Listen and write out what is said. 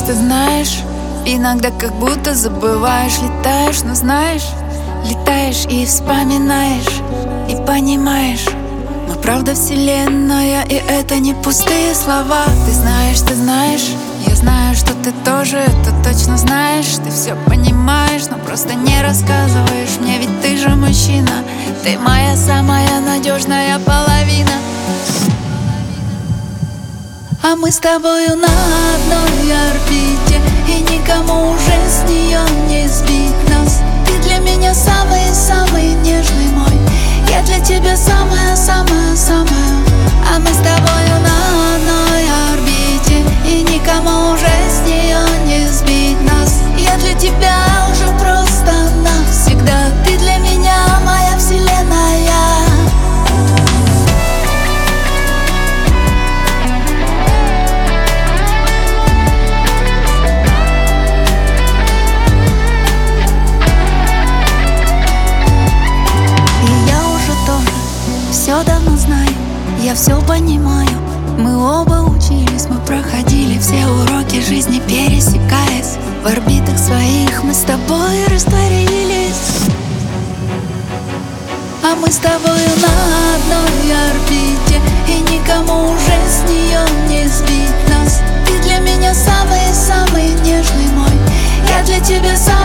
ты знаешь, иногда как будто забываешь, летаешь, но знаешь, летаешь и вспоминаешь, и понимаешь, мы правда вселенная, и это не пустые слова. Ты знаешь, я знаю, что ты тоже это точно знаешь. Ты все понимаешь, но просто не рассказываешь мне, ведь ты же мужчина. Ты моя самая надежная половина. А мы с тобою на одной орбите, и никому уже с нее не сбить нас. Ты для меня самый-самый нежный мой, я для тебя самая-самая-самая. А мы с тобою на одной орбите, и никому уже с нее не сбить нас. Я для тебя уже просто навсегда. Ты для меня моя вселенная. Все давно знаю, я все понимаю. Мы оба учились, мы проходили все уроки жизни, пересекаясь в орбитах своих, мы с тобой растворились. А мы с тобою на одной орбите, и никому уже с нее не сбить нас. Ты для меня самый-самый нежный мой, я для тебя